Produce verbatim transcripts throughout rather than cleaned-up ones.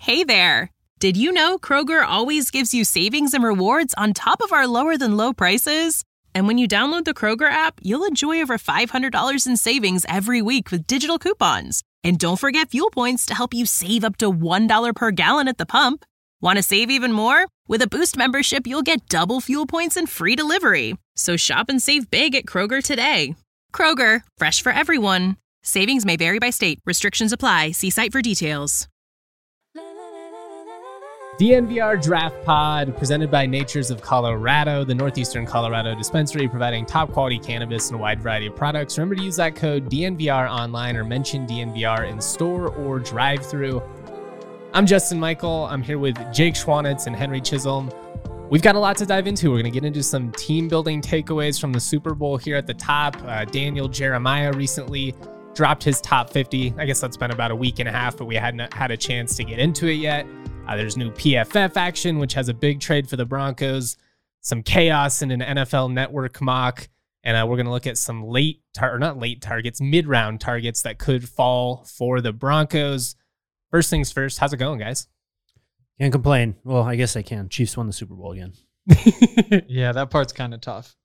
Hey there! Did you know Kroger always gives you savings and rewards on top of our lower-than-low prices? And when you download the Kroger app, you'll enjoy over five hundred dollars in savings every week with digital coupons. And don't forget fuel points to help you save up to one dollar per gallon at the pump. Want to save even more? With a Boost membership, you'll get double fuel points and free delivery. So shop and save big at Kroger today. Kroger, fresh for everyone. Savings may vary by state. Restrictions apply. See site for details. D N V R Draft Pod, presented by Natures of Colorado, the Northeastern Colorado dispensary providing top-quality cannabis and a wide variety of products. Remember to use that code D N V R online or mention D N V R in store or drive-through. I'm Justin Michael. I'm here with Jake Schwanitz and Henry Chisholm. We've got a lot to dive into. We're going to get into some team-building takeaways from the Super Bowl here at the top. Uh, Daniel Jeremiah recently dropped his top fifty. I guess that's been about a week and a half, but we hadn't had a chance to get into it yet. Uh, there's new P F F action, which has a big trade for the Broncos, some chaos in an N F L Network mock, and uh, we're going to look at some late, tar- or not late targets, mid-round targets that could fall for the Broncos. First things first, how's it going, guys? Can't complain. Well, I guess I can. Chiefs won the Super Bowl again. Yeah, that part's kind of tough.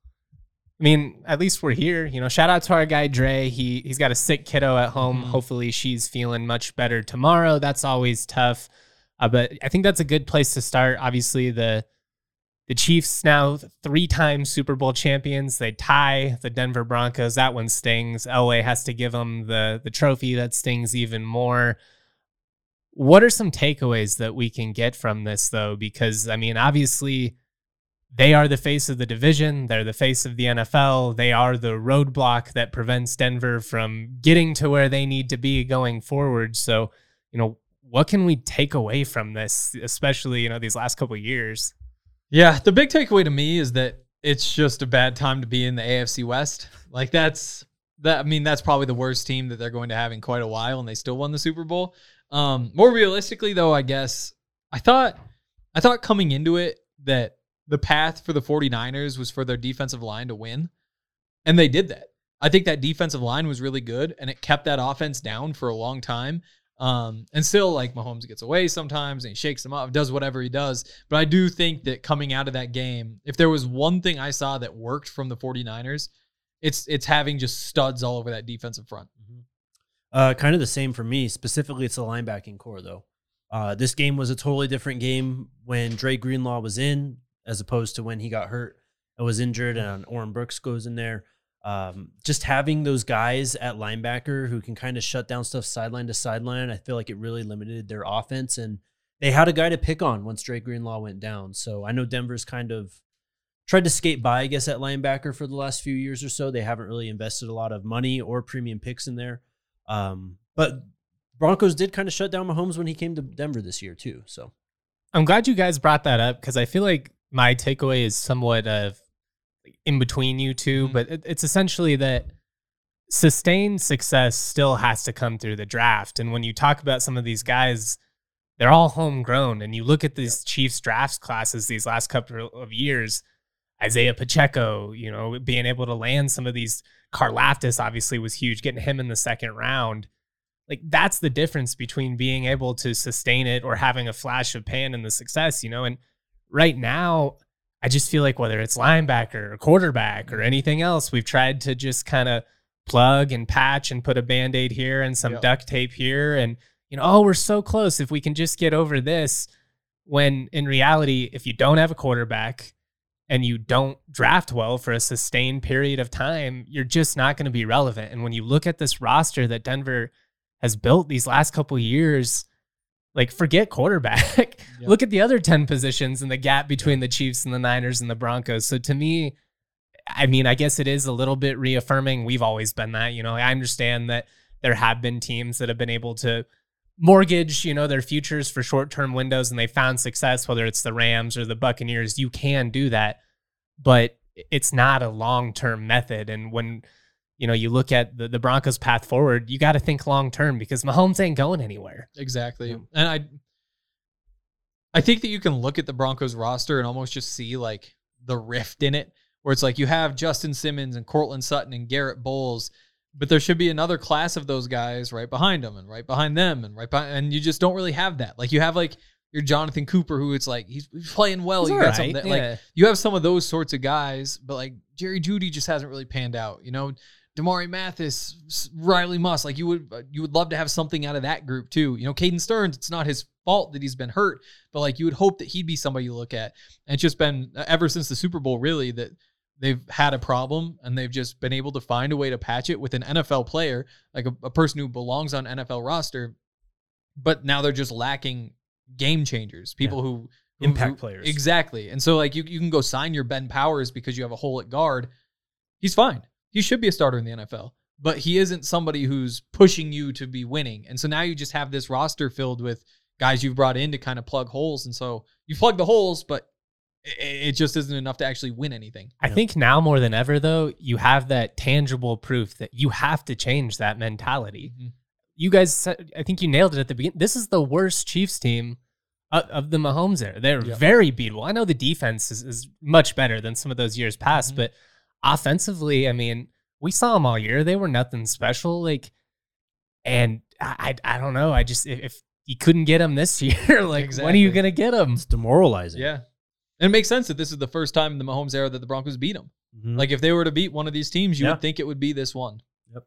I mean, at least we're here. You know, shout out to our guy Dre. He he's got a sick kiddo at home. Mm-hmm. Hopefully, she's feeling much better tomorrow. That's always tough. Uh, but I think that's a good place to start. Obviously, the the Chiefs now three-time Super Bowl champions. They tie the Denver Broncos. That one stings. Elway has to give them the, the trophy. That stings even more. What are some takeaways that we can get from this, though? Because, I mean, obviously, they are the face of the division. They're the face of the N F L. They are the roadblock that prevents Denver from getting to where they need to be going forward. So, you know, what can we take away from this, especially, you know, these last couple of years? Yeah, the big takeaway to me is that it's just a bad time to be in the A F C West. Like that's that. I mean, that's probably the worst team that they're going to have in quite a while, and they still won the Super Bowl. Um, more realistically, though, I guess I thought I thought coming into it that the path for the 49ers was for their defensive line to win, and they did that. I think that defensive line was really good, and it kept that offense down for a long time. Um, and still, like, Mahomes gets away sometimes and he shakes them up, does whatever he does. But I do think that coming out of that game, if there was one thing I saw that worked from the 49ers, it's it's having just studs all over that defensive front. Mm-hmm. Uh, kind of the same for me. Specifically, it's the linebacking core, though. Uh, this game was a totally different game when Dre Greenlaw was in as opposed to when he got hurt and was injured and Oren Brooks goes in there. Um, just having those guys at linebacker who can kind of shut down stuff sideline to sideline, I feel like it really limited their offense, and they had a guy to pick on once Dre Greenlaw went down. So I know Denver's kind of tried to skate by, I guess, at linebacker for the last few years or so. They haven't really invested a lot of money or premium picks in there. Um, but Broncos did kind of shut down Mahomes when he came to Denver this year too. So I'm glad you guys brought that up because I feel like my takeaway is somewhat of in between you two, mm-hmm. but it, it's essentially that sustained success still has to come through the draft. And when you talk about some of these guys, they're all homegrown. And you look at these Chiefs drafts classes these last couple of years, Isaiah Pacheco, you know, being able to land some of these. Karlaftis obviously was huge, getting him in the second round. Like, that's the difference between being able to sustain it or having a flash of pan in the success, you know? And right now, I just feel like whether it's linebacker or quarterback or anything else, we've tried to just kind of plug and patch and put a Band-Aid here and some yep. duct tape here. And, you know, oh, we're so close if we can just get over this. When in reality, if you don't have a quarterback and you don't draft well for a sustained period of time, you're just not going to be relevant. And when you look at this roster that Denver has built these last couple of years, like, forget quarterback. Yep. Look at the other ten positions and the gap between the Chiefs and the Niners and the Broncos. So to me, I mean, I guess it is a little bit reaffirming. We've always been that, you know, I understand that there have been teams that have been able to mortgage, you know, their futures for short-term windows and they found success, whether it's the Rams or the Buccaneers. You can do that, but it's not a long-term method. And when, you know, you look at the, the Broncos' path forward, you got to think long-term because Mahomes ain't going anywhere. Exactly. Yeah. And I I think that you can look at the Broncos roster and almost just see, like, the rift in it, where it's like you have Justin Simmons and Cortland Sutton and Garrett Bowles, but there should be another class of those guys right behind them and right behind them and right behind, and you just don't really have that. Like you have like your Jonathan Cooper, who it's like he's playing well. He's You all got right, something that, yeah. like you have some of those sorts of guys, but like Jerry Jeudy just hasn't really panned out. You know, Damari Mathis, Riley Moss, like you would you would love to have something out of that group too. You know, Caden Stearns, it's not his fault that he's been hurt, but like you would hope that he'd be somebody you look at. And it's just been ever since the Super Bowl, really, that they've had a problem and they've just been able to find a way to patch it with an N F L player, like a, a person who belongs on N F L roster. But now they're just lacking game changers, people Yeah. who, who Impact who- players. Exactly. And so like you, you can go sign your Ben Powers because you have a hole at guard. He's fine. He should be a starter in the N F L, but he isn't somebody who's pushing you to be winning. And so now you just have this roster filled with guys you've brought in to kind of plug holes. And so you plug the holes, but it, it just isn't enough to actually win anything. I think now more than ever, though, you have that tangible proof that you have to change that mentality. Mm-hmm. You guys, said- I think you nailed it at the beginning. This is the worst Chiefs team of, of the Mahomes era. They're Yep. very beatable. I know the defense is, is much better than some of those years past, Mhm. but offensively, I mean, we saw them all year. They were nothing special. Like, and I, I, I don't know. I just, if, if you couldn't get them this year, like, when are you Exactly. going to get them? It's demoralizing. Yeah. And it makes sense that this is the first time in the Mahomes era that the Broncos beat them. Mhm. Like if they were to beat one of these teams, you Yeah. would think it would be this one.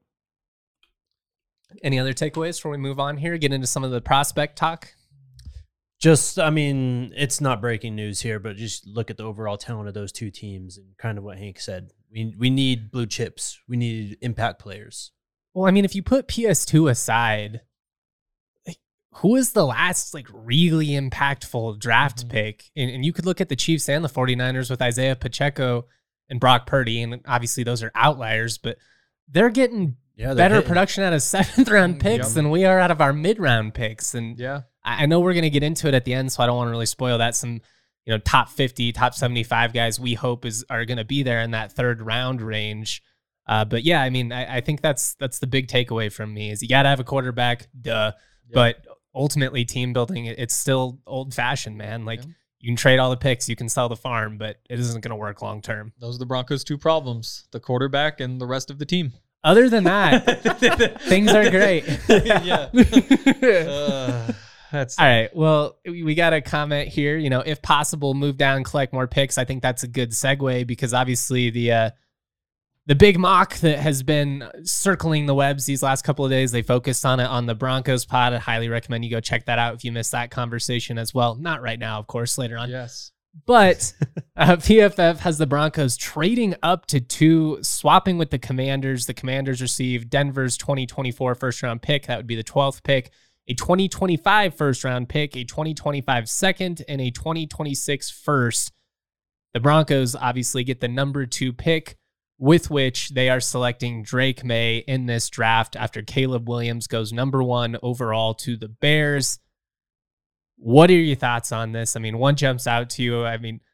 Any other takeaways before we move on here? Get into some of the prospect talk. Just, I mean, it's not breaking news here, but just look at the overall talent of those two teams and kind of what Hank said. We we need blue chips. We need impact players. Well, I mean, if you put P S two aside, like, who is the last like really impactful draft Mhm. pick? And, and you could look at the Chiefs and the 49ers with Isaiah Pacheco and Brock Purdy, and obviously those are outliers, but they're getting Yeah, they're better hitting. production out of seventh round picks Yep. than we are out of our mid round picks. And Yeah. I I know we're going to get into it at the end, so I don't want to really spoil that. Some, you know, top fifty, top seventy-five guys we hope is are going to be there in that third round range. Uh, but yeah, I mean, I, I think that's that's the big takeaway from me is you got to have a quarterback, duh. But ultimately, team building, it, it's still old fashioned, man. Like Yeah. you can trade all the picks, you can sell the farm, but it isn't going to work long term. Those are the Broncos' two problems, the quarterback and the rest of the team. Other than that, things are great. Yeah. Uh, that's All right. Well, we we got a comment here. You know, if possible, move down, collect more picks. I think that's a good segue because obviously the uh, the big mock that has been circling the webs these last couple of days, they focused on it on the Broncos pod. I highly recommend you go check that out if you missed that conversation as well. Not right now, of course, later on. yes. But uh, P F F has the Broncos trading up to two, swapping with the Commanders. The Commanders receive Denver's twenty twenty-four first round pick. That would be the twelfth pick. A twenty twenty-five first round pick, a twenty twenty-five second, and a twenty twenty-six first. The Broncos obviously get the number two pick, with which they are selecting Drake May in this draft after Caleb Williams goes number one overall to the Bears. What are your thoughts on this? I mean, one jumps out to you. I mean,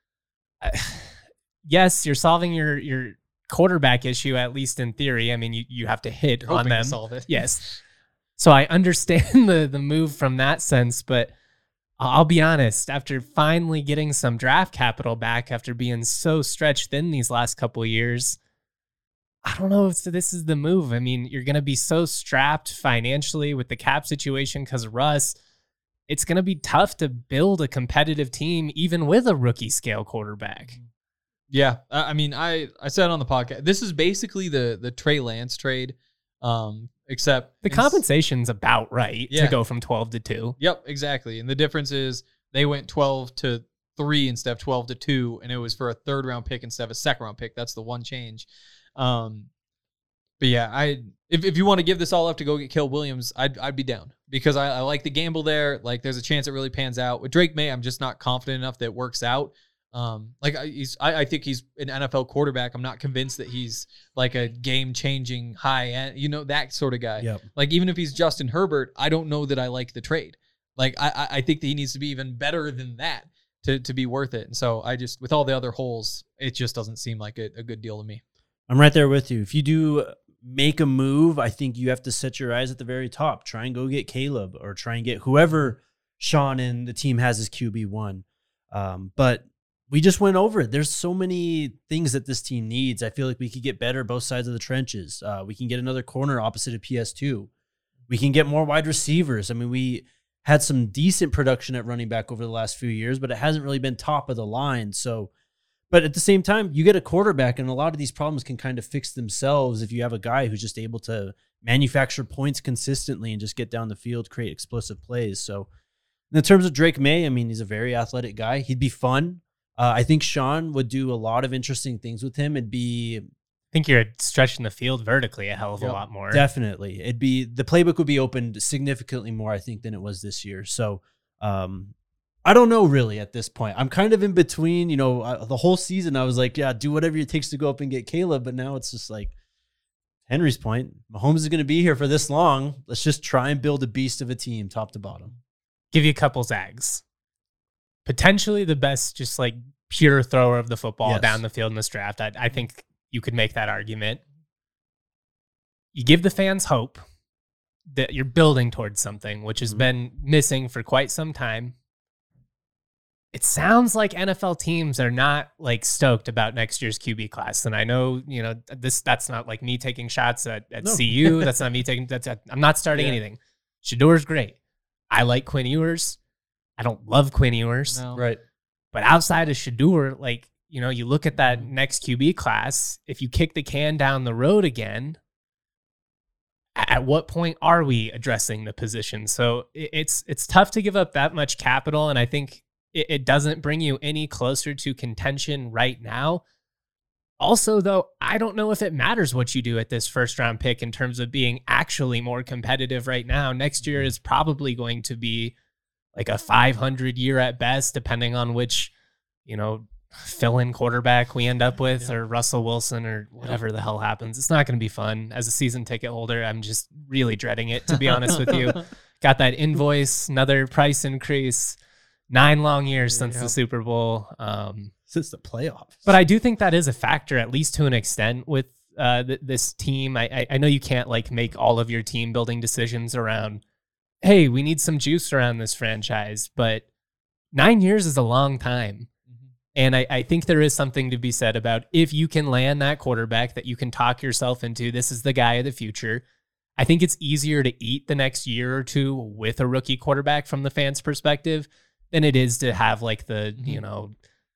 yes, you're solving your your quarterback issue, at least in theory. I mean, you, you have to hit You're on hoping to them. solve it. Yes. So I understand the the move from that sense, but I'll be honest, after finally getting some draft capital back after being so stretched thin these last couple of years, I don't know if this is the move. I mean, you're going to be so strapped financially with the cap situation because of Russ. It's going to be tough to build a competitive team even with a rookie scale quarterback. Yeah, I I mean, I I said on the podcast, this is basically the the Trey Lance trade, um, except The ins- compensation's about right Yeah. to go from twelve to two. Yep, exactly. And the difference is they went twelve to three instead of twelve to two, and it was for a third round pick instead of a second round pick. That's the one change. Um, but yeah, I if, if you want to give this all up to go get Caleb Williams, I'd I'd be down because I, I like the gamble there. Like, there's a chance it really pans out. With Drake May, I'm just not confident enough that it works out. Um, like I, he's, I, I think he's an N F L quarterback. I'm not convinced that he's like a game changing high end, you know, that sort of guy. Yep. Like, even if he's Justin Herbert, I don't know that I like the trade. Like, I, I I think that he needs to be even better than that to, to be worth it. And so I just, with all the other holes, it just doesn't seem like a, a good deal to me. I'm right there with you. If you do make a move, I think you have to set your eyes at the very top. Try and go get Caleb or try and get whoever Sean and the team has as Q B one. Um, but we just went over it. There's so many things that this team needs. I feel like we could get better both sides of the trenches. Uh, we can get another corner opposite of P S two. We can get more wide receivers. I mean, we had some decent production at running back over the last few years, but it hasn't really been top of the line. So, but at the same time, you get a quarterback, and a lot of these problems can kind of fix themselves if you have a guy who's just able to manufacture points consistently and just get down the field, create explosive plays. So in terms of Drake May, I mean, he's a very athletic guy. He'd be fun. Uh, I think Sean would do a lot of interesting things with him. It'd be... I think you're stretching the field vertically a hell of yep, a lot more. Definitely. It'd be, the playbook would be opened significantly more, I think, than it was this year. So um, I don't know really at this point. I'm kind of in between, you know, uh, the whole season I was like, yeah, do whatever it takes to go up and get Caleb. But now it's just like Henry's point. Mahomes is going to be here for this long. Let's just try and build a beast of a team top to bottom. Give you a couple zags. Potentially the best, just like pure thrower of the football Yes. down the field in this draft. I, I think you could make that argument. You give the fans hope that you're building towards something, which has Mhm. been missing for quite some time. It sounds like N F L teams are not like stoked about next year's Q B class. And I know, you know, this, that's not like me taking shots at, at No. C U. That's not me taking, that's, at, I'm not starting Yeah. anything. Shador's great. I like Quinn Ewers. I don't love Quinn Ewers. No. Right. But outside of Shador, like, you know, you look at that next Q B class, if you kick the can down the road again, at what point are we addressing the position? So it's it's tough to give up that much capital, and I think it, it doesn't bring you any closer to contention right now. Also, though, I don't know if it matters what you do at this first round pick in terms of being actually more competitive right now. Next year is probably going to be like a five hundred year at best, depending on which, you know, fill-in quarterback we end up with, yeah. or Russell Wilson, or whatever yeah. the hell happens. It's not going to be fun. As a season ticket holder, I'm just really dreading it, to be honest with you. Got that invoice, another price increase, nine long years since yeah. the Super Bowl. Um, since the playoffs. But I do think that is a factor, at least to an extent, with uh, th- this team. I, I, I know you can't like make all of your team building decisions around, hey, we need some juice around this franchise, but nine years is a long time. And I, I think there is something to be said about if you can land that quarterback that you can talk yourself into, this is the guy of the future. I think it's easier to eat the next year or two with a rookie quarterback from the fans' perspective than it is to have like the, mm-hmm. you know,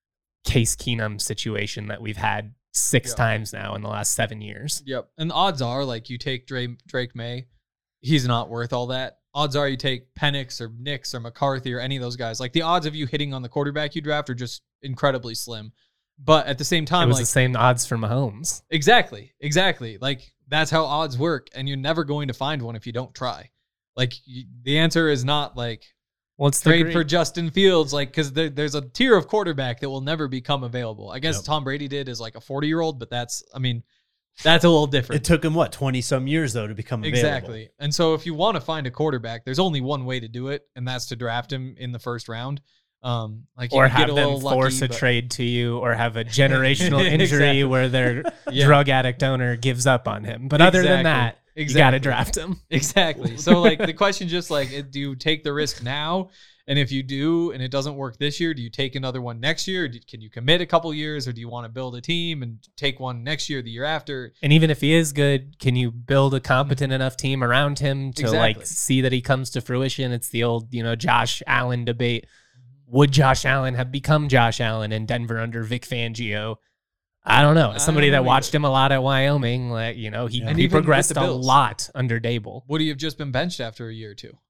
Case Keenum situation that we've had six yep. times now in the last seven years. Yep. And the odds are, like, you take Drake, Drake May, he's not worth all that. Odds are you take Penix or Nix or McCarthy or any of those guys. Like, the odds of you hitting on the quarterback you draft are just incredibly slim. But at the same time, it was like, the same odds for Mahomes. Exactly. Exactly. Like, that's how odds work. And you're never going to find one if you don't try. Like, you, the answer is not like, well, it's trade for Justin Fields. Like, because there, there's a tier of quarterback that will never become available. I guess yep. Tom Brady did as like a forty year old, but that's, I mean, that's a little different. It took him, what, twenty some years, though, to become available. Exactly. And so if you want to find a quarterback, there's only one way to do it, and that's to draft him in the first round. Um, like you or have get them force lucky, a but... trade to you, or have a generational injury exactly. where their yeah. drug addict owner gives up on him. But other exactly. than that, exactly. you got to draft him. Exactly. So, like, the question just like, do you take the risk now? And if you do, and it doesn't work this year, do you take another one next year? Do, can you commit a couple years, or do you want to build a team and take one next year, the year after? And even if he is good, can you build a competent enough team around him to exactly. like see that he comes to fruition? It's the old, you know, Josh Allen debate. Would Josh Allen have become Josh Allen in Denver under Vic Fangio? I don't know. As somebody that watched him a lot at Wyoming, like, you know, he, yeah. he progressed a lot under Dable. Would he have just been benched after a year or two?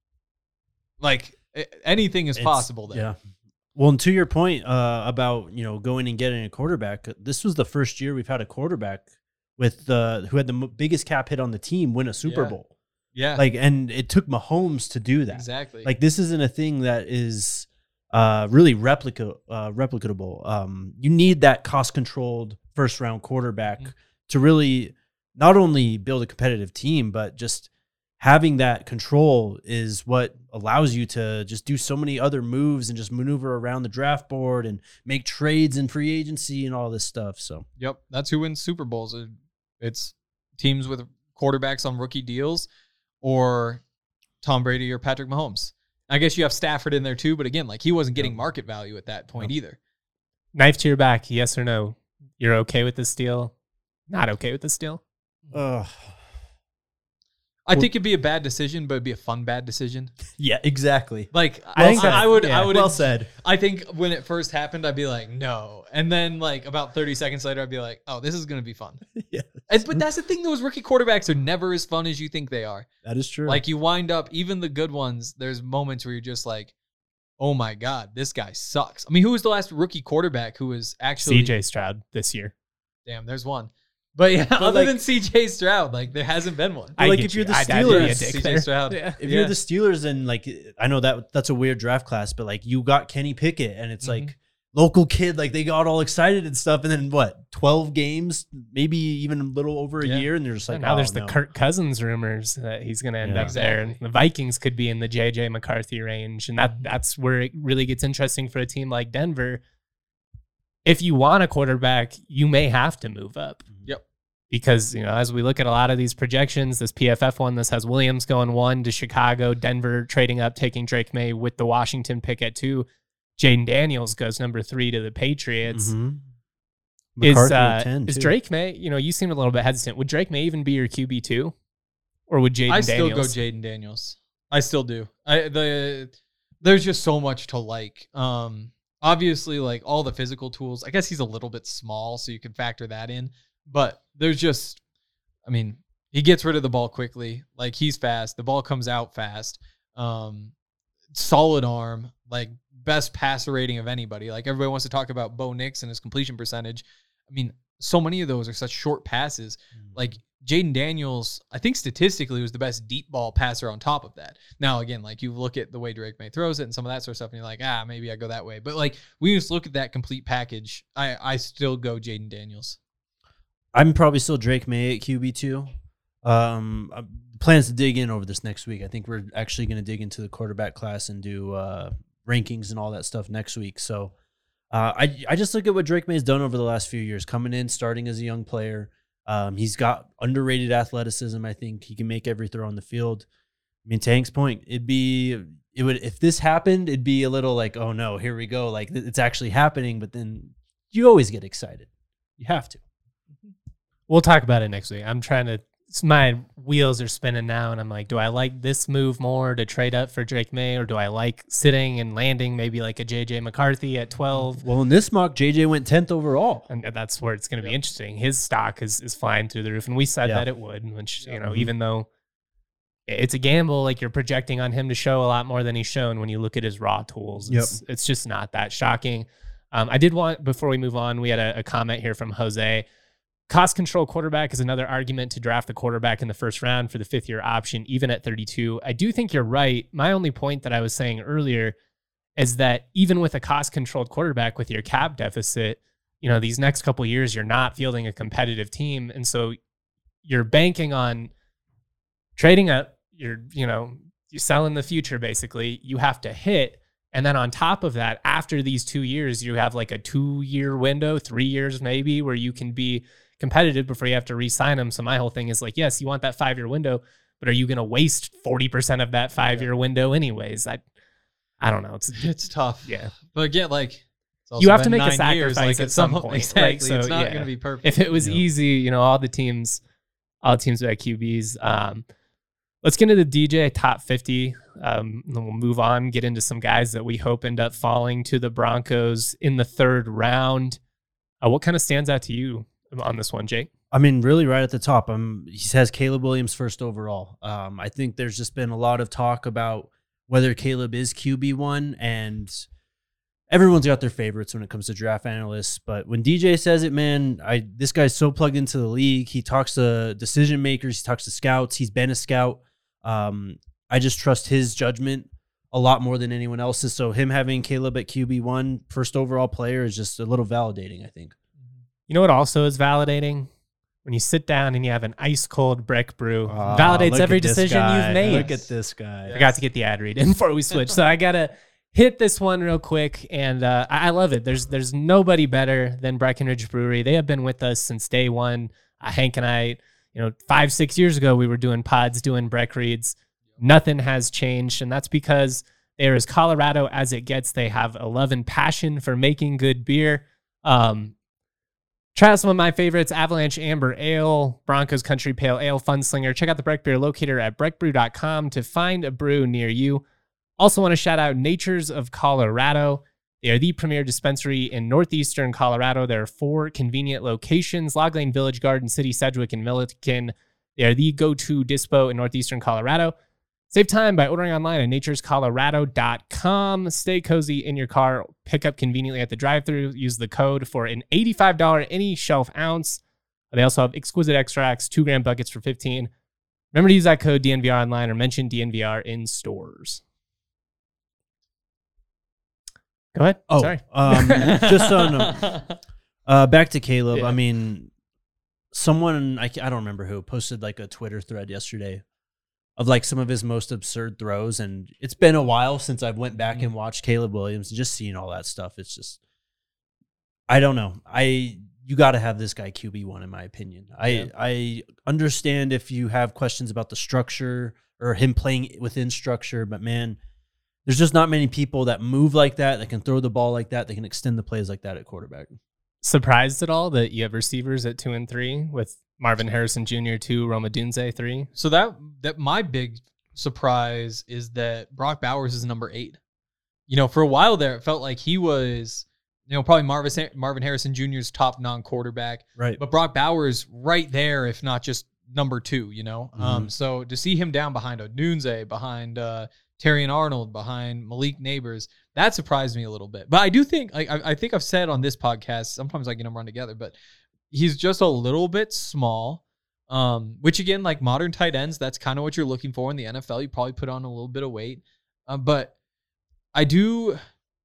Like, anything is it's, possible there. Yeah. Well, and to your point uh, about, you know, going and getting a quarterback, this was the first year we've had a quarterback with uh, who had the m- biggest cap hit on the team win a Super yeah. Bowl. Yeah. Like, and it took Mahomes to do that. Exactly. Like, this isn't a thing that is uh, really replica uh, replicable. Um, you need that cost controlled first round quarterback mm-hmm. to really not only build a competitive team, but just having that control is what allows you to just do so many other moves and just maneuver around the draft board and make trades in free agency and all this stuff. So, yep, that's who wins Super Bowls. It's teams with quarterbacks on rookie deals, or Tom Brady or Patrick Mahomes. I guess you have Stafford in there too, but again, like, he wasn't getting market value at that point no. either. Knife to your back, yes or no? You're okay with this deal? Not okay with this deal? Ugh. I think it'd be a bad decision, but it'd be a fun bad decision. Yeah, exactly. Like I I, think I, that- I would, yeah. I would. Well said. I think when it first happened, I'd be like, no, and then like about thirty seconds later, I'd be like, oh, this is gonna be fun. Yeah, And, but that's the thing; those rookie quarterbacks are never as fun as you think they are. that is true. Like you wind up, even the good ones. There's moments where you're just like, oh my god, this guy sucks. I mean, who was the last rookie quarterback who was actually C J Stroud this year. Damn, there's one. But yeah, other like- than C J Stroud, like there hasn't been one. But, like, get if you're you. the I'd- I'd be a Steelers- dick C J there. Stroud. Yeah. if Yeah. you're the Steelers, and like I know that that's a weird draft class, but like you got Kenny Pickett, and it's Mhm. like local kid, like they got all excited and stuff, and then what? twelve games, maybe even a little over a Yeah. year, and they're just like, now oh, there's the no. Kirk Cousins rumors that he's going to end Yeah. up there. And Exactly. the Vikings could be in the J J McCarthy range. And that that's where it really gets interesting for a team like Denver. If you want a quarterback, you may have to move up. Yep. Because, you know, as we look at a lot of these projections, this P F F one, this has Williams going one to Chicago, Denver trading up, taking Drake May with the Washington pick at two. Jaden Daniels goes number three to the Patriots. Mhm. Is McCarthy uh, at ten, is too. Drake May? You know, you seemed a little bit hesitant. Would Drake May even be your Q B two, or would Jaden I Daniels? still go Jaden Daniels. I still do. I the there's just so much to like. Um, obviously, like all the physical tools. I guess he's a little bit small, so you can factor that in. But there's just, I mean, he gets rid of the ball quickly. Like he's fast. The ball comes out fast. Um, solid arm. Like best passer rating of anybody. Like everybody wants to talk about Bo Nix and his completion percentage. I mean, so many of those are such short passes. Like Jaden Daniels, I think statistically was the best deep ball passer on top of that. Now, again, like you look at the way Drake May throws it and some of that sort of stuff, and you're like, ah, maybe I go that way. But like we just look at that complete package. I, I still go Jaden Daniels. I'm probably still Drake May at Q B two. Um, uh, plans to dig in over this next week. I think we're actually going to dig into the quarterback class and do uh, rankings and all that stuff next week. So uh, I I just look at what Drake May's done over the last few years, coming in, starting as a young player. Um, he's got underrated athleticism. I think he can make every throw on the field. I mean, to Hank's point, it'd be it would if this happened, it'd be a little like, oh no, here we go, like it's actually happening. But then you always get excited. You have to. We'll talk about it next week. I'm trying to. My wheels are spinning now, and I'm like, do I like this move more to trade up for Drake May, or do I like sitting and landing maybe like a J J McCarthy at twelve? Well, in this mock, J J went tenth overall. And that's where it's going to be interesting. His stock is, is flying through the roof, and we said Yeah. that it would. Which you know, Mhm. even though it's a gamble, like you're projecting on him to show a lot more than he's shown when you look at his raw tools. It's, it's just not that shocking. Um, I did want before we move on, we had a, a comment here from Jose. Cost control quarterback is another argument to draft the quarterback in the first round for the fifth year option, even at thirty-two. I do think you're right. My only point that I was saying earlier is that even with a cost controlled quarterback with your cap deficit, you know, these next couple of years, you're not fielding a competitive team. And so you're banking on trading up, you're, you know, you're selling the future, basically. You have to hit. And then on top of that, after these two years, you have like a two year window, three years maybe, where you can be competitive before you have to re-sign them. So my whole thing is like, yes, you want that five year window, but are you going to waste forty percent of that five year window anyways? I, I don't know. It's, It's tough. yeah. But again, like it's also You have to been make a nine years, sacrifice like, at some some- point. Exactly. Like, so, it's not yeah. going to be perfect. If it was Yeah. easy, you know, all the teams, all the teams with Q Bs. Um, let's get into the D J top fifty. Um, and then we'll move on, get into some guys that we hope end up falling to the Broncos in the third round. Uh, what kind of stands out to you on this one, Jake? I mean, really right at the top. Um, he says Caleb Williams first overall. Um, I think there's just been a lot of talk about whether Caleb is Q B one, and everyone's got their favorites when it comes to draft analysts. But when D J says it, man, I this guy's so plugged into the league. He talks to decision makers. He talks to scouts. He's been a scout. Um, I just trust his judgment a lot more than anyone else's. So him having Caleb at Q B one, first overall player, is just a little validating, I think. You know what also is validating? When you sit down and you have an ice cold Breck brew, Ah, validates look every at this decision guy. you've made. Look at this guy. I got to get the ad read in before we switch. So I got to hit this one real quick. And uh, I I love it. There's there's nobody better than Breckenridge Brewery. They have been with us since day one. Uh, Hank and I, you know, five, six years ago, we were doing pods, doing Breck reads. Nothing has changed. And that's because they're as Colorado as it gets. They have a love and passion for making good beer. Um, try out some of my favorites: Avalanche Amber Ale, Broncos Country Pale Ale, Funslinger. Check out the Breck Beer locator at breck brew dot com to find a brew near you. Also want to shout out Natures of Colorado. They are the premier dispensary in northeastern Colorado. There are four convenient locations: Log Lane, Village, Garden City, Sedgwick, and Milliken. They are the go-to dispo in northeastern Colorado. Save time by ordering online at natures colorado dot com. Stay cozy in your car. Pick up conveniently at the drive-thru. Use the code for an eighty-five dollars any shelf ounce. They also have exquisite extracts, two-gram buckets for fifteen dollars. Remember to use that code D N V R online or mention D N V R in stores. Go ahead. Oh, sorry. Um, just on um, uh, back to Caleb. Yeah. I mean, someone I, I don't remember who posted like a Twitter thread yesterday of like some of his most absurd throws, and it's been a while since I went back Mm-hmm. and watched Caleb Williams and just seeing all that stuff. It's just, I don't know. I you got to have this guy Q B one in my opinion. I Yeah. I understand if you have questions about the structure or him playing within structure, but man, there's just not many people that move like that, that can throw the ball like that, that can extend the plays like that at quarterback. Surprised at all that you have receivers at two and three with Marvin Harrison Junior two, Roma Dunze three? So that that my big surprise is that Brock Bowers is number eight. You know, for a while there, it felt like he was, you know, probably Marvin Marvin Harrison Junior's top non-quarterback. Right. But Brock Bowers right there, if not just number two, you know. Mm-hmm. Um, so to see him down behind Odunze, behind uh, Terry and Arnold, behind Malik Neighbors, that surprised me a little bit. But I do think, like, I, I think I've said on this podcast, sometimes I get them run together, but he's just a little bit small. Um, which again, like modern tight ends, that's kind of what you're looking for in the N F L. You probably put on a little bit of weight, uh, but I do.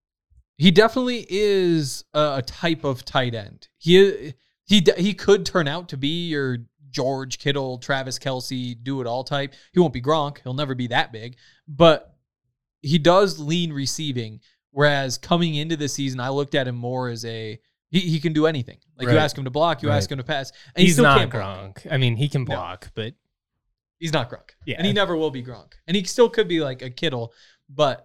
He definitely is a, a type of tight end. He he he could turn out to be your George Kittle, Travis Kelce, do it all type. He won't be Gronk. He'll never be that big, but he does lean receiving. Whereas coming into the season, I looked at him more as a he, he can do anything. Like Right. you ask him to block, you Right. ask him to pass, and he He's still not can't block. Gronk. I mean, he can No. block, but He's not Gronk. Yeah. And he never will be Gronk. And he still could be like a Kittle, but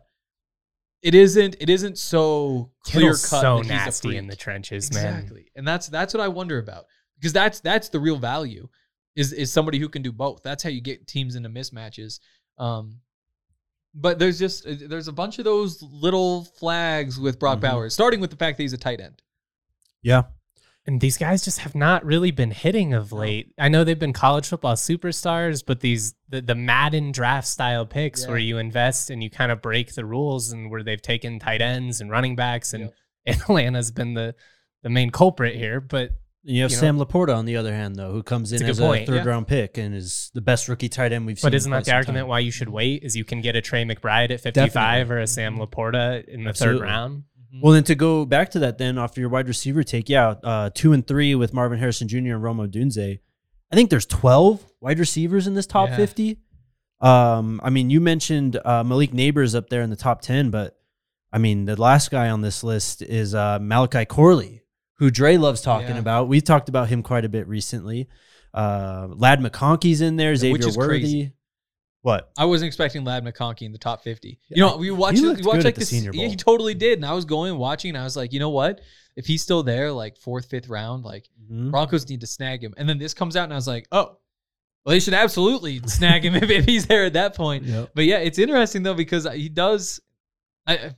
it isn't it isn't so clear Kittle's cut so that he's a nasty freak. in the trenches, man. Exactly. And that's that's what I wonder about. Because that's that's the real value is is somebody who can do both. That's how you get teams into mismatches. Um but there's just there's a bunch of those little flags with Brock Mhm. Bowers, starting with the fact that he's a tight end. Yeah. And these guys just have not really been hitting of late. I know they've been college football superstars, but these the, the Madden draft style picks Yeah. where you invest and you kind of break the rules, and where they've taken tight ends and running backs, and Atlanta's been the the main culprit here. But You have You know? Sam Laporta on the other hand, though, who comes in It's a as good a point, third yeah. round pick and is the best rookie tight end we've seen. but in isn't quite that the some argument time. why you should wait? Is you can get a Trey McBride at fifty-five Definitely. or a Sam Laporta in the Absolutely. third round? Well, then to go back to that, then off your wide receiver take, yeah, uh, two and three with Marvin Harrison Junior and Roma Dunze. I think there's twelve wide receivers in this top Yeah. fifty. Um, I mean, you mentioned uh, Malik Neighbors up there in the top ten, but I mean, the last guy on this list is uh, Malachi Corley, who Dre loves talking Yeah. about. We've talked about him quite a bit recently. Uh, Lad McConkey's in there, Xavier which is Worthy. crazy. What? I wasn't expecting Lad McConkey in the top fifty. Yeah, You know, we watched he it- looked we watched good like at the this. Senior Yeah, he Bowl. totally did. And I was going and watching, and I was like, you know what? If he's still there, like fourth, fifth round, like Mhm. Broncos need to snag him. And then this comes out, and I was like, oh, well, they should absolutely snag him if, if he's there at that point. Yep. But yeah, it's interesting though because he does. I,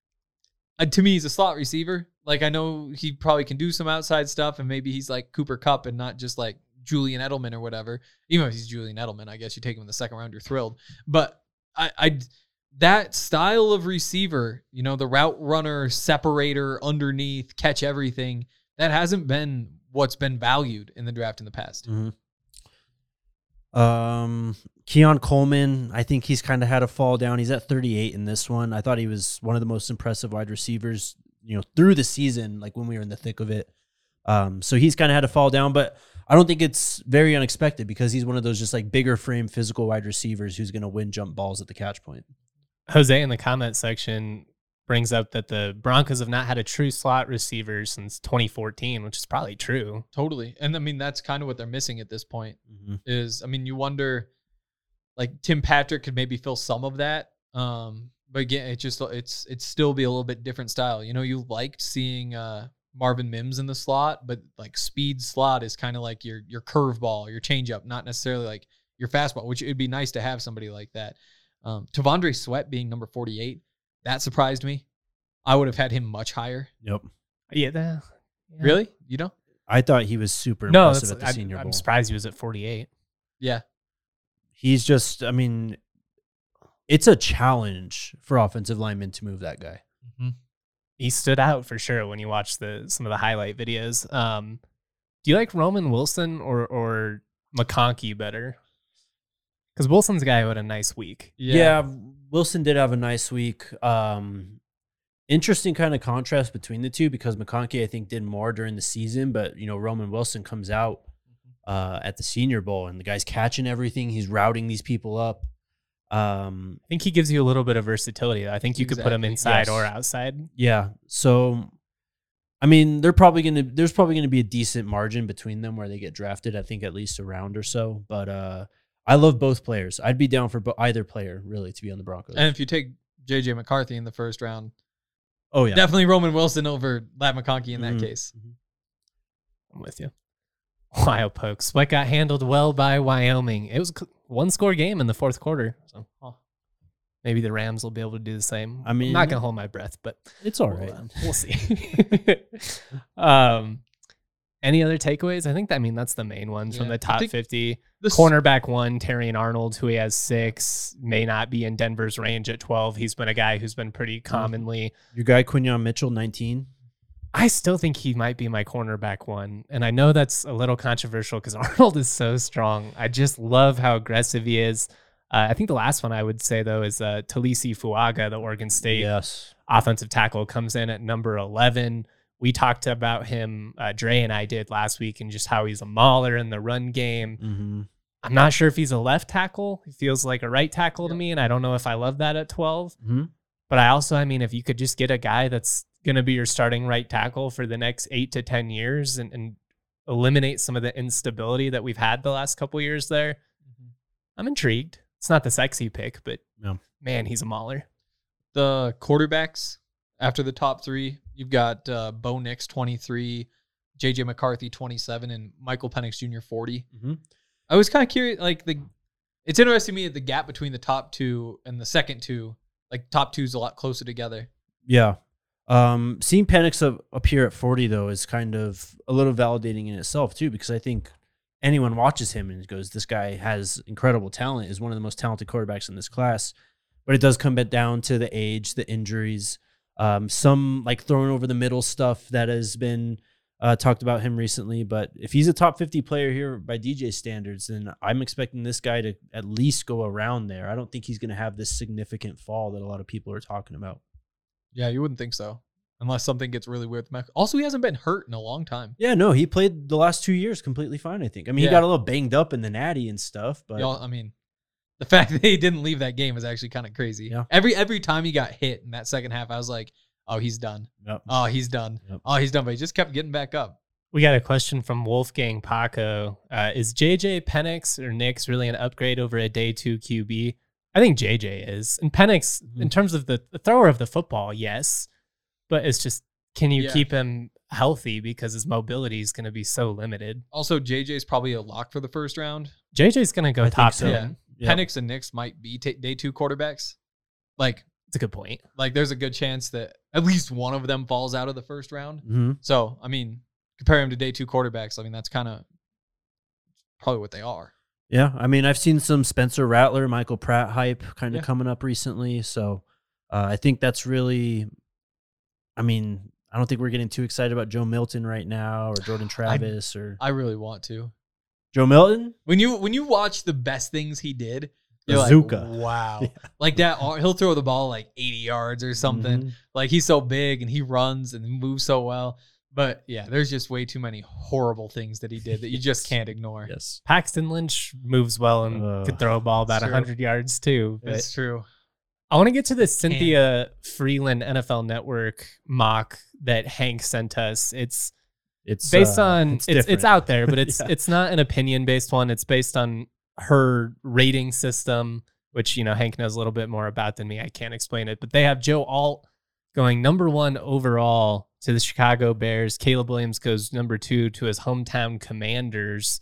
I to me, he's a slot receiver. Like I know he probably can do some outside stuff, and maybe he's like Cooper Kupp and not just like Julian Edelman or whatever. Even if he's Julian Edelman, I guess you take him in the second round, you're thrilled. But I, I that style of receiver, you know, the route runner, separator, underneath, catch everything, that hasn't been what's been valued in the draft in the past. Mhm. Um, Keon Coleman, I think he's kind of had a fall down. He's at thirty-eight in this one. I thought he was one of the most impressive wide receivers, you know, through the season, like when we were in the thick of it. Um, so he's kind of had a fall down, but I don't think it's very unexpected because he's one of those just like bigger frame physical wide receivers who's going to win jump balls at the catch point. Jose in the comment section brings up that the Broncos have not had a true slot receiver since twenty fourteen, which is probably true. Totally. And I mean, that's kind of what they're missing at this point Mm-hmm. is, I mean, you wonder like Tim Patrick could maybe fill some of that. Um, but again, it just, it's, it's still be a little bit different style. You know, you liked seeing uh, Marvin Mims in the slot, but like speed slot is kind of like your your curveball, your changeup, not necessarily like your fastball, which it'd be nice to have somebody like that. Um, Tavondre Sweat being number forty-eight, that surprised me. I would have had him much higher. Yep. Yeah, the, yeah. Really? You know? I thought he was super No, impressive that's, at the I'm, Senior I'm Bowl. surprised he was at forty-eight. Yeah. He's just, I mean, it's a challenge for offensive linemen to move that guy. Mm-hmm. He stood out for sure when you watch the some of the highlight videos. Um, do you like Roman Wilson or or McConkey better? Because Wilson's a guy who had a nice week. Yeah. yeah, Wilson did have a nice week. Um, interesting kind of contrast between the two because McConkey, I think, did more during the season, but, you know, Roman Wilson comes out uh, at the Senior Bowl and the guy's catching everything. He's routing these people up. Um, I think he gives you a little bit of versatility. I think you could put him Exactly. inside Yes. or outside. yeah. So, I mean, they're probably going to, there's probably going to be a decent margin between them where they get drafted. I think at least a round or so. But uh, I love both players. I'd be down for bo- either player, really, to be on the Broncos. And if you take J J McCarthy in the first round, oh, yeah. definitely Roman Wilson over Ladd McConkey in that Mhm. case. I'm with you. Wild pokes. Sweat got handled well by Wyoming. It was a one score game in the fourth quarter. So oh, maybe the Rams will be able to do the same. I mean- I'm not going to hold my breath, but It's all we'll, right. uh, we'll see. um, any other takeaways? I think that, I mean, that's the main ones from Yeah, the I top think fifty. The s- Cornerback one, Terrion Arnold, who he has six, may not be in Denver's range at twelve. He's been a guy who's been pretty commonly. Your guy, Quinyon Mitchell, nineteen. I still think he might be my cornerback one. And I know that's a little controversial because Arnold is so strong. I just love how aggressive he is. Uh, I think the last one I would say, though, is uh, Talisi Fuaga, the Oregon State Yes. offensive tackle, comes in at number eleven. We talked about him, uh, Dre and I did last week, and just how he's a mauler in the run game. Mm-hmm. I'm not sure if he's a left tackle. He feels like a right tackle to me, and I don't know if I love that at twelve. Mm-hmm. But I also, I mean, if you could just get a guy that's going to be your starting right tackle for the next eight to ten years and, and eliminate some of the instability that we've had the last couple years there, I'm intrigued. It's not the sexy pick, but No. man, he's a mauler. The quarterbacks after the top three, you've got uh, Bo Nix, twenty-three, J J McCarthy, twenty-seven, and Michael Penix Junior, forty. Mm-hmm. I was kind of curious, like, the it's interesting to me the gap between the top two and the second two, like, top two's a lot closer together. Yeah. Um, seeing Penix up, up here at forty, though, is kind of a little validating in itself, too, because I think anyone watches him and goes, this guy has incredible talent, is one of the most talented quarterbacks in this class. But it does come back down to the age, the injuries, um, some like throwing over the middle stuff that has been uh, talked about him recently. But if he's a top fifty player here by D J standards, then I'm expecting this guy to at least go around there. I don't think he's going to have this significant fall that a lot of people are talking about. Yeah, you wouldn't think so. Unless something gets really weird with Mac. Also, he hasn't been hurt in a long time. Yeah, no, he played the last two years completely fine, I think. I mean, Yeah. he got a little banged up in the natty and stuff, but Y'all, I mean, the fact that he didn't leave that game is actually kind of crazy. Yeah. Every every time he got hit in that second half, I was like, oh, he's done. Yep. Oh, he's done. Yep. Oh, he's done. But he just kept getting back up. We got a question from Wolfgang Paco. Uh, is J J Penix or Nix really an upgrade over a day two Q B? I think J J is. And Penix, Mm-hmm. in terms of the, the thrower of the football, yes. But it's just, can you Yeah. keep him healthy because his mobility is going to be so limited? Also, J J's probably a lock for the first round. J J's going to go I think top so. ten. Yeah. Yep. Penix and Nix might be t- day two quarterbacks. Like, It's a good point. like there's a good chance that at least one of them falls out of the first round. Mhm. So, I mean, compare him to day two quarterbacks. I mean, that's kind of probably what they are. Yeah, I mean, I've seen some Spencer Rattler, Michael Pratt hype kind of Yeah. coming up recently. So uh, I think that's really, I mean, I don't think we're getting too excited about Joe Milton right now or Jordan Travis or I really want to. Joe Milton. When you when you watch the best things he did, you're Bazooka. like, wow. Yeah. Like that, he'll throw the ball like eighty yards or something. Mhm. Like he's so big and he runs and moves so well. But yeah, there's just way too many horrible things that he did that you just can't ignore. Yes. Paxton Lynch moves well and Ugh. could throw a ball about It's true. one hundred yards too. But It's true. I want to get to the Can't. Cynthia Freeland N F L Network mock that Hank sent us. It's It's based uh, on it's it's, different. out there, but it's Yeah. it's not an opinion based one. It's based on her rating system, which you know Hank knows a little bit more about than me. I can't explain it, but they have Joe Alt going number one overall to the Chicago Bears. Caleb Williams goes number two to his hometown Commanders.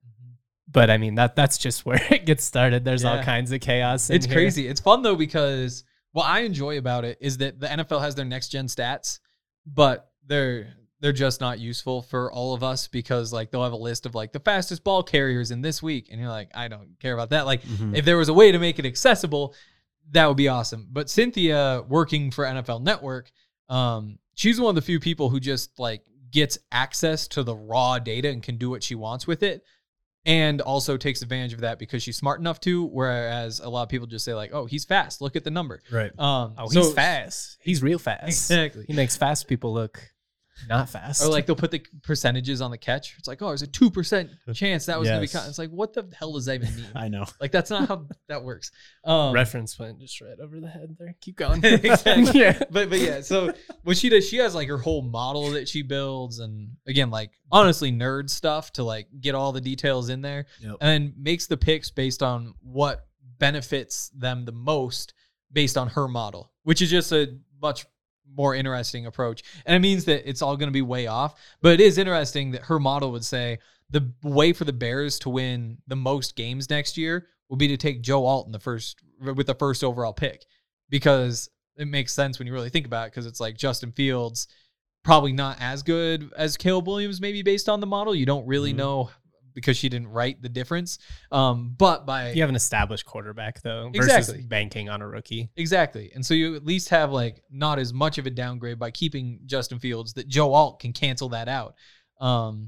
But I mean, that that's just where it gets started. There's Yeah. all kinds of chaos. in It's here. crazy. It's fun though, because what I enjoy about it is that the N F L has their next gen stats, but they're they're just not useful for all of us, because like they'll have a list of like the fastest ball carriers in this week, and you're like, I don't care about that. Like Mhm. if there was a way to make it accessible, that would be awesome. But Cynthia, working for N F L Network, um, she's one of the few people who just like gets access to the raw data and can do what she wants with it. And also takes advantage of that because she's smart enough to, whereas a lot of people just say like, oh, he's fast. Look at the number. Right. Um, Oh, so- he's fast. He's real fast. Exactly. He makes fast people look not fast. Or like they'll put the percentages on the catch. It's like, oh, there's a two percent chance that was going to be Yes. caught. It's like, what the hell does that even mean? I know. Like, that's not how that works. Um, reference went just right over the head there. Keep going. Exactly. Yeah. But but yeah, so what she does, she has like her whole model that she builds, and again, like honestly, nerd stuff to like get all the details in there, Yep. and then makes the picks based on what benefits them the most based on her model, which is just a much more interesting approach. And it means that it's all going to be way off, but it is interesting that her model would say the way for the Bears to win the most games next year will be to take Joe Alt in the first with the first overall pick, because it makes sense when you really think about it, because it's like Justin Fields probably not as good as Caleb Williams, maybe based on the model. You don't really Mhm. know because she didn't write the difference. Um, but by You have an established quarterback though, versus Exactly. banking on a rookie. Exactly. And so you at least have like not as much of a downgrade by keeping Justin Fields, that Joe Alt can cancel that out. Um,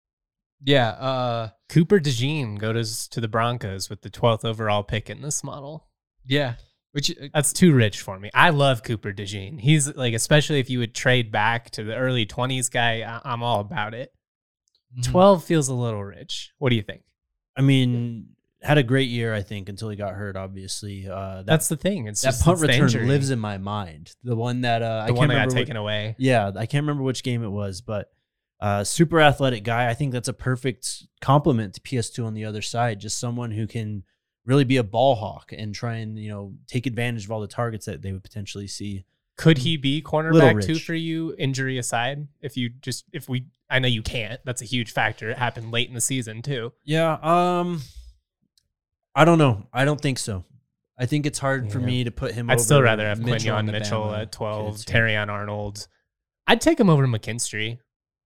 yeah. Uh, Cooper DeJean goes to the Broncos with the twelfth overall pick in this model. yeah. Which That's too rich for me. I love Cooper DeJean. He's like, especially if you would trade back to the early twenties guy, I- I'm all about it. twelve feels a little rich. What do you think? I mean, had a great year, I think, until he got hurt. Obviously, uh, that, That's the thing. It's that just punt it's return injury. lives in my mind. The one that uh, I The can't one that remember got what- taken away. Yeah, I can't remember which game it was, but uh, super athletic guy. I think that's a perfect complement to P S two on the other side. Just someone who can really be a ball hawk and try and, you know, take advantage of all the targets that they would potentially see. Could he be Little cornerback too rich. for you, injury aside? If you just, if we, I know you can't. That's a huge factor. It happened late in the season too. Yeah, um, I don't know. I don't think so. I think it's hard for Yeah. me to put him. I'd over still rather have Mitchell Quinion and the Mitchell Bama at twelve, kids, yeah. Terrion Arnold. I'd take him over McKinstry.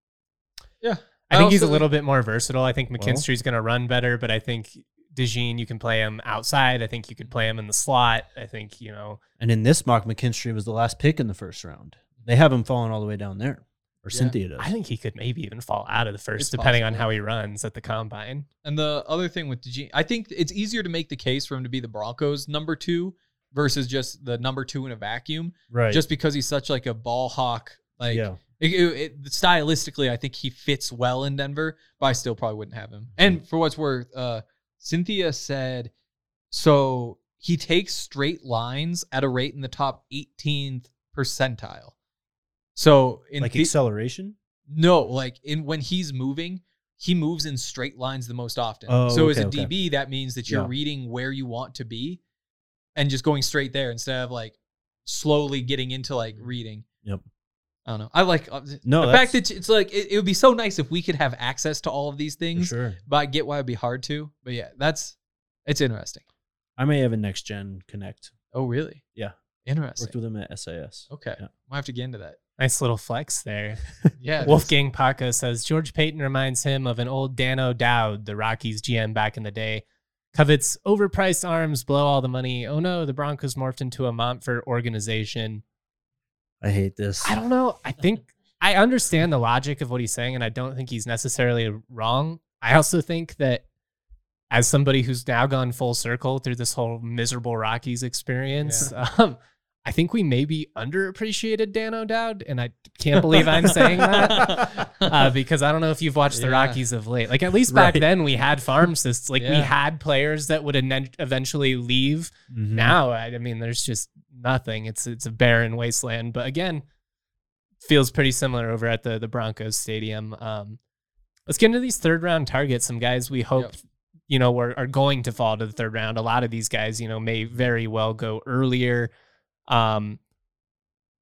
yeah. I think he's a also- little bit more versatile. I think Well- McKinstry's going to run better, but I think DeJean, you can play him outside. I think you could play him in the slot. I think, you know, And in this mock, McKinstry was the last pick in the first round. They have him falling all the way down there, or Yeah. Cynthia does. I think he could maybe even fall out of the first, It's depending on possible. how he runs at the combine. And the other thing with DeJean, I think it's easier to make the case for him to be the Broncos number two versus just the number two in a vacuum, right. just because he's such like a ball hawk. Like yeah. it, it, it- stylistically, I think he fits well in Denver, but I still probably wouldn't have him. And for what's worth, uh, Cynthia said, so he takes straight lines at a rate in the top eighteenth percentile. So in Like the- acceleration. no, like in when he's moving, he moves in straight lines the most often. Oh, so as okay, a okay. D B, that means that you're Yeah. reading where you want to be and just going straight there instead of like slowly getting into like reading. Yep. I don't know. I like uh, No, the fact that's- that it's like it, it would be so nice if we could have access to all of these For things, sure. but I get why it'd be hard to. But yeah, that's it's interesting. I may have a next gen connect. Oh, really? Yeah. Interesting. Worked with him at S A S. Okay. Yeah. We'll have to get into that. Nice little flex there. Yeah. Wolfgang Paco says George Payton reminds him of an old Dan O'Dowd, the Rockies G M back in the day. Covets overpriced arms, blow all the money. Oh no, the Broncos morphed into a Montfort organization. I hate this. I don't know. I think I understand the logic of what he's saying, and I don't think he's necessarily wrong. I also think that as somebody who's now gone full circle through this whole miserable Rockies experience, um, I think we maybe underappreciated Dan O'Dowd, and I can't believe I'm saying that uh, because I don't know if you've watched the Yeah. Rockies of late. Like at least back Right. then we had farm systems. Like we Yeah. had players that would en- eventually leave. Mhm. Now, I, I mean, there's just nothing. It's it's a barren wasteland. But again, feels pretty similar over at the the Broncos stadium. Um, let's get into these third round targets. Some guys we hope Yep. you know are, are going to fall to the third round. A lot of these guys, you know, may very well go earlier. Um,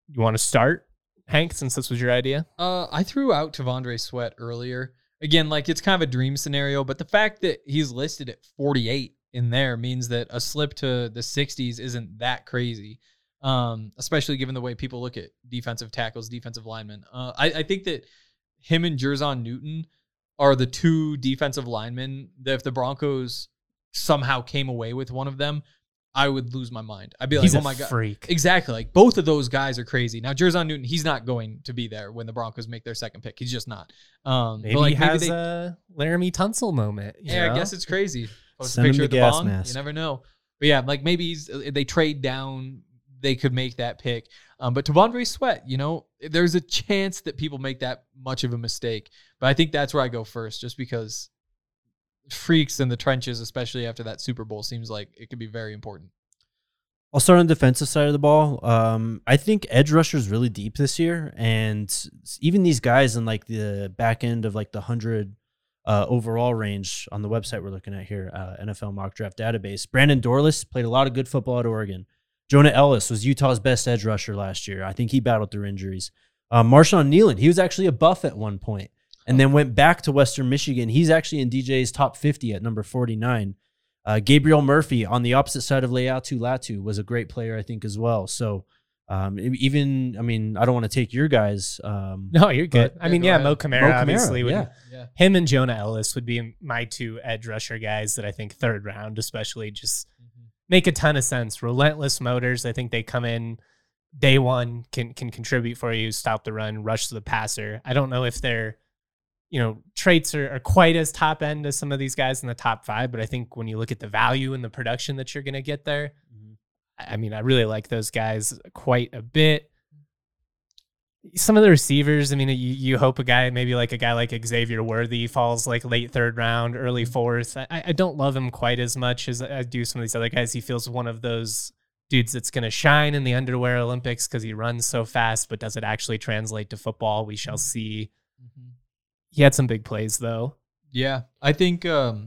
you want to start, Hank, since this was your idea? Uh, I threw out Tavondre Sweat earlier. Again, like it's kind of a dream scenario, but the fact that he's listed at forty-eight in there means that a slip to the sixties isn't that crazy, um, especially given the way people look at defensive tackles, defensive linemen. Uh, I, I think that him and Jerzon Newton are the two defensive linemen that if the Broncos somehow came away with one of them, I would lose my mind. I'd be like, He's oh a my God. freak. Exactly. Like both of those guys are crazy. Now, Jerzon Newton, he's not going to be there when the Broncos make their second pick. He's just not. Um, Maybe but like, he has maybe they, a Laramie Tunsil moment. you yeah, know? I guess it's crazy. Post Send a him picture the of the gas bong. mask. You never know. But yeah, like maybe he's, they trade down, they could make that pick. Um, but Tavondre Sweat, you know, there's a chance that people make that much of a mistake. But I think that's where I go first, just because freaks in the trenches, especially after that Super Bowl, seems like it could be very important. I'll start on the defensive side of the ball. Um, I think edge rushers really deep this year, and even these guys in like the back end of like the hundred uh, overall range on the website we're looking at here, uh, N F L Mock Draft Database. Brandon Dorlus played a lot of good football at Oregon. Jonah Ellis was Utah's best edge rusher last year. I think he battled through injuries. Uh, Marshawn Nealon, he was actually a Buff at one point, and then went back to Western Michigan. He's actually in D J's top fifty at number forty-nine. Uh, Gabriel Murphy on the opposite side of Leatu Latu was a great player, I think, as well. So um, even, I mean, I don't want to take your guys. Um, No, you're good. but- I mean, Yeah, yeah, go Mo ahead. Kamara, Mo Kamara, obviously. Would, yeah. Yeah. Him and Jonah Ellis would be my two edge rusher guys that I think third round, especially, just make a ton of sense. Relentless motors. I think they come in day one, can can contribute for you, stop the run, rush to the passer. I don't know if their, you know, traits are, are quite as top end as some of these guys in the top five, but I think when you look at the value and the production that you're going to get there, I I mean, I really like those guys quite a bit. Some of the receivers, I mean, you, you hope a guy, maybe like a guy like Xavier Worthy falls like late third round, early fourth. I, I don't love him quite as much as I do some of these other guys. He feels one of those dudes that's going to shine in the underwear Olympics because he runs so fast, but does it actually translate to football? We shall see. Mm-hmm. He had some big plays, though. Yeah, I think um,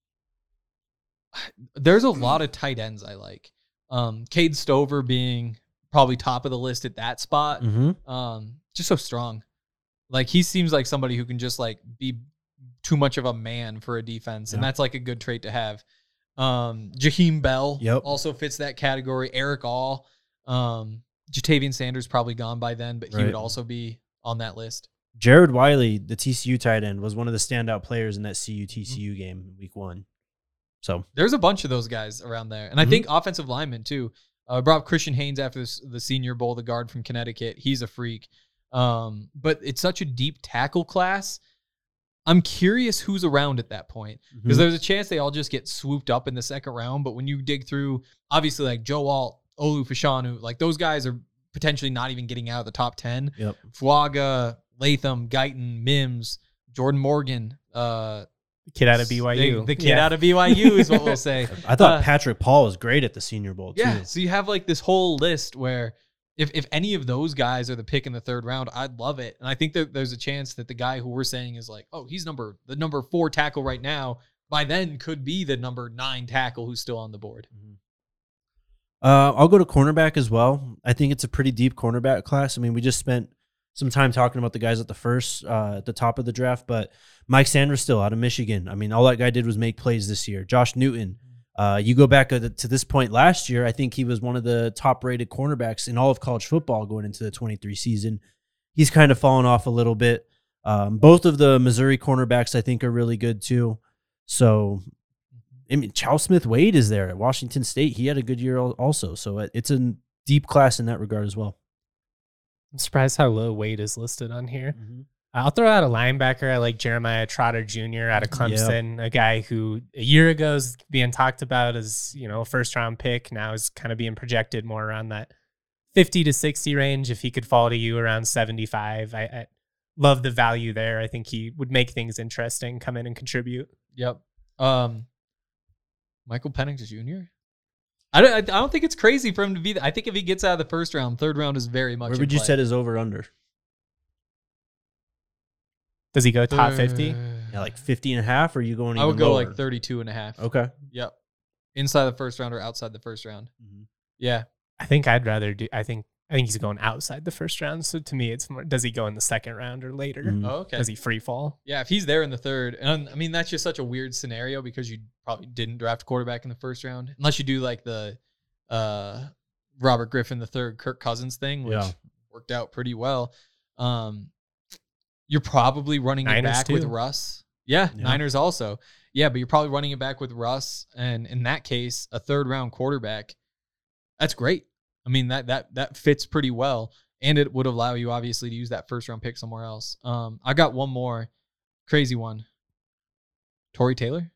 there's a lot of tight ends I like. Um, Cade Stover being probably top of the list at that spot. Mm-hmm. Um, just so strong. Like he seems like somebody who can just like be too much of a man for a defense, and Yeah. that's like a good trait to have. Um, Jaheim Bell Yep. also fits that category. Eric All, um, Jatavian Sanders probably gone by then, but he Right. would also be on that list. Jared Wiley, the T C U tight end, was one of the standout players in that C U T C U game in week one. So There's a bunch of those guys around there. And I Mhm. think offensive linemen, too. I uh, brought up Christian Haynes after this, the Senior Bowl, the guard from Connecticut. He's a freak. Um, but it's such a deep tackle class. I'm curious who's around at that point. Because Mhm. there's a chance they all just get swooped up in the second round. But when you dig through, obviously, like Joe Alt, Olu Fashanu, like those guys are potentially not even getting out of the top ten. Yep. Fuaga, Latham, Guyton, Mims, Jordan Morgan, uh, Kid out of B Y U. The, the kid Yeah. out of B Y U is what we'll say. I thought Uh, Patrick Paul was great at the Senior Bowl, too. Yeah, so you have like this whole list where if if any of those guys are the pick in the third round, I'd love it. And I think that there's a chance that the guy who we're saying is like, oh, he's number the number four tackle right now, by then could be the number nine tackle who's still on the board. Uh, I'll go to cornerback as well. I think it's a pretty deep cornerback class. I mean, we just spent some time talking about the guys at the first, uh, at the top of the draft, but Mike Sanders still out of Michigan. I mean, all that guy did was make plays this year. Josh Newton, uh, you go back to this point last year, I think he was one of the top-rated cornerbacks in all of college football going into the twenty-three season. He's kind of fallen off a little bit. Um, both of the Missouri cornerbacks, I think, are really good too. So, I mean, Charles Smith Wade is there at Washington State. He had a good year al- also. So it- it's a deep class in that regard as well. I'm surprised how low Wade is listed on here. I'll throw out a linebacker. I like Jeremiah Trotter Junior out of Clemson, a guy who a year ago is being talked about as, you know, a first round pick. Now is kind of being projected more around that fifty to sixty range. If he could fall to you around seventy-five, I, I love the value there. I think he would make things interesting, come in and contribute. Yep. Um, Michael Penix Junior I don't. I don't think it's crazy for him to be. th- I think if he gets out of the first round, third round is very much. Where in would you play. set his over under? Does he go top fifty? Uh, Yeah, like fifty and a half, or are you going I even would go lower? like thirty-two and a half. Okay. Yep. Inside the first round or outside the first round. Yeah. I think I'd rather do, I think I think he's going outside the first round. So to me, it's more, does he go in the second round or later? Mm. Oh, okay. Does he free fall? Yeah, if he's there in the third, and I mean that's just such a weird scenario because you probably didn't draft a quarterback in the first round, unless you do like the uh, Robert Griffin the third, Kirk Cousins thing, which Yeah. worked out pretty well. Um, you're probably running Niners it back too. with Russ. Yeah, Yeah. Niners also. Yeah, but you're probably running it back with Russ, and in that case, a third round quarterback. That's great. I mean that that that fits pretty well. And it would allow you, obviously, to use that first round pick somewhere else. Um, I got one more crazy one. Tory Taylor?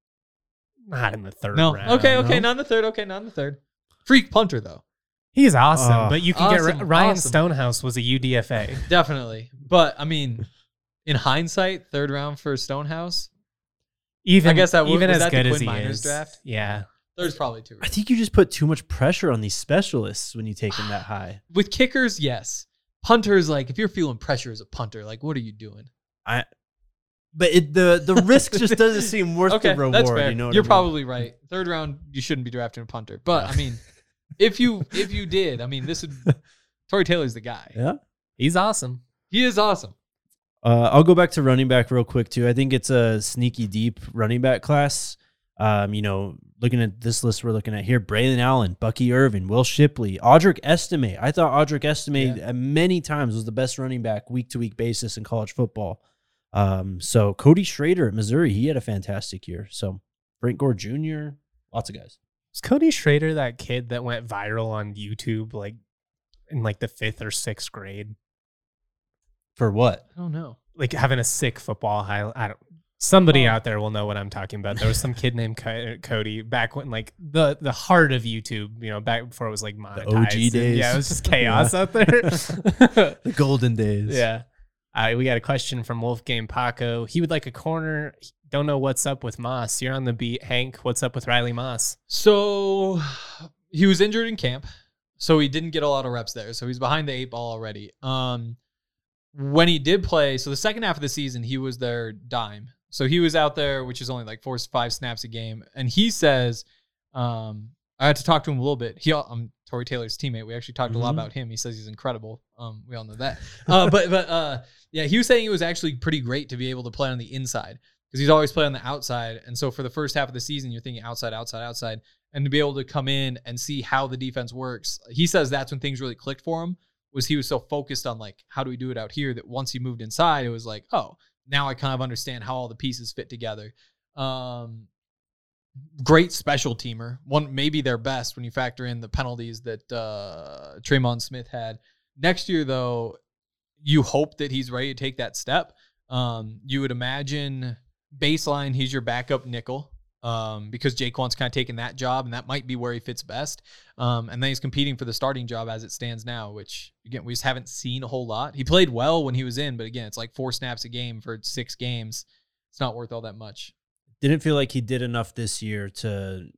Not in the third No. round. Okay, okay, no? not in the third. Okay, not in the third. Freak punter, though. He's awesome, Oh, but you can awesome, get Ryan awesome. Stonehouse was a U D F A. Definitely. But, I mean, in hindsight, third round for Stonehouse, Even I guess that was- even was as that the good as Quinn he Miners is. draft? Yeah. third's probably too I early. think you just put too much pressure on these specialists when you take them that high. With kickers, yes. Punters, like, if you're feeling pressure as a punter, like, what are you doing? I, but it, the the risk just doesn't seem worth Okay, the reward. that's fair. You know, what You're I mean? probably right. Third round, you shouldn't be drafting a punter. But I mean, if you if you did, I mean, this would Tory Taylor's the guy. Yeah. He's awesome. He is awesome. Uh, I'll go back to running back real quick too. I think it's a sneaky deep running back class. Um, you know, looking at this list we're looking at here, Braylon Allen, Bucky Irvin, Will Shipley, Audric Estime. I thought Audric Estime Yeah. uh, many times was the best running back week to week basis in college football. Um, so Cody Schrader at Missouri, he had a fantastic year. So Frank Gore Junior, lots of guys. Was Cody Schrader that kid that went viral on YouTube like in like the fifth or sixth grade? For what? I don't know. Like having a sick football highlight. I don't. Somebody out there will know what I'm talking about. There was some kid named Co- Cody back when, like the the heart of YouTube, you know, back before it was like monetized. O G And, days. yeah, it was just chaos out there. The golden days. Yeah. Uh, we got a question from Wolfgang Paco. He would like a corner. Don't know what's up with Moss. You're on the beat, Hank. What's up with Riley Moss? So he was injured in camp, so he didn't get a lot of reps there. So he's behind the eight ball already. Um, when he did play, so the second half of the season, he was their dime. So he was out there, which is only like four, five snaps a game. And he says, um, I had to talk to him a little bit. He, I'm Tory Taylor's teammate. We actually talked a lot Mhm. about him. He says he's incredible. Um, we all know that. Uh, but but uh, yeah, he was saying it was actually pretty great to be able to play on the inside because he's always played on the outside. And so for the first half of the season, you're thinking outside, outside, outside, and to be able to come in and see how the defense works. He says that's when things really clicked for him. Was he was so focused on like how do we do it out here that once he moved inside, it was like, oh, now I kind of understand how all the pieces fit together. Um, great special teamer. One, maybe their best when you factor in the penalties that uh, Traymon Smith had. Next year, though, you hope that he's ready to take that step. Um, you would imagine baseline, he's your backup nickel um, because Jaquan's kind of taken that job, and that might be where he fits best. Um, and then he's competing for the starting job as it stands now, which, again, we just haven't seen a whole lot. He played well when he was in, but again, it's like four snaps a game for six games. It's not worth all that much. Didn't feel like he did enough this year to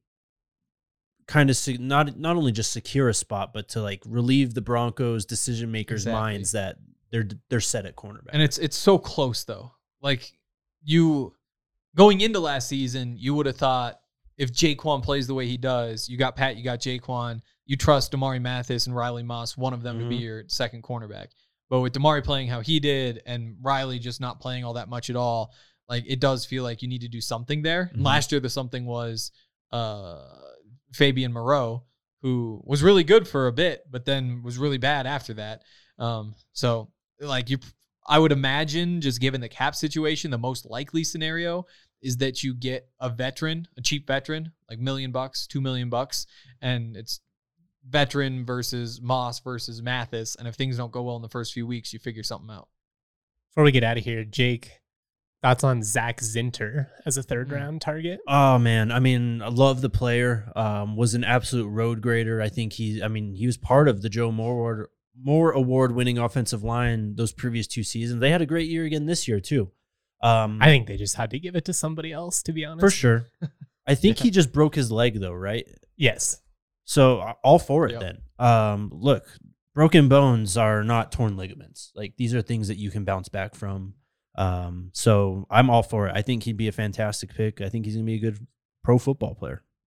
kind of se- not not only just secure a spot, but to like relieve the Broncos decision makers' Exactly. minds that they're they're set at cornerback. And it's it's so close though. Like you going into last season, you would have thought if Jaquan plays the way he does, you got Pat, you got Jaquan, you trust Damari Mathis and Riley Moss, one of them to be Mhm. your second cornerback. But with Damari playing how he did and Riley just not playing all that much at all, like it does feel like you need to do something there. Mhm. Last year the something was uh Fabian Moreau, who was really good for a bit, but then was really bad after that. Um, so like you, I would imagine just given the cap situation, the most likely scenario is that you get a veteran, a cheap veteran, like million bucks, two million bucks, and it's veteran versus Moss versus Mathis. And if things don't go well in the first few weeks, you figure something out. Before we get out of here, Jake, thoughts on Zach Zinter as a Hmm. third round target? Oh man, I mean, I love the player. Um, was an absolute road grader. I think he, I mean, he was part of the Joe Moore Award, Moore Award winning offensive line those previous two seasons. They had a great year again this year too. Um, I think they just had to give it to somebody else, to be honest. for sure. I think he just broke his leg though, right? Yes. So uh, all for it Yep. then. Um, look, broken bones are not torn ligaments. Like these are things that you can bounce back from. Um, so I'm all for it. I think he'd be a fantastic pick. I think he's gonna be a good pro football player.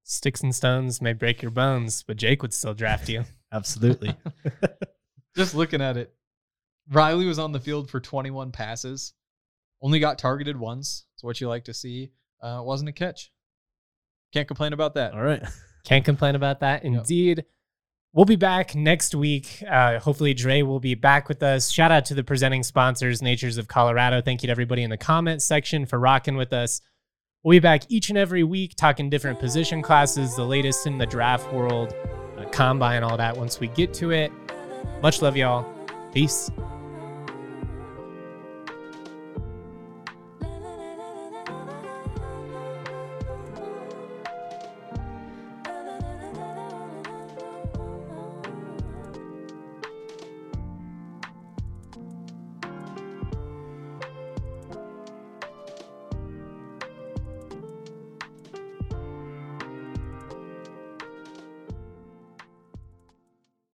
Sticks and stones may break your bones, but Jake would still draft you. Absolutely. Just looking at it, Riley was on the field for twenty-one passes, only got targeted once. It's what you like to see. Uh, it wasn't a catch. Can't complain about that. All right. Can't complain about that. Indeed. Yep. We'll be back next week. Uh, hopefully, Dre will be back with us. Shout out to the presenting sponsors, Natures of Colorado. Thank you to everybody in the comment section for rocking with us. We'll be back each and every week talking different position classes, the latest in the draft world, uh, combine, all that once we get to it. Much love, y'all. Peace.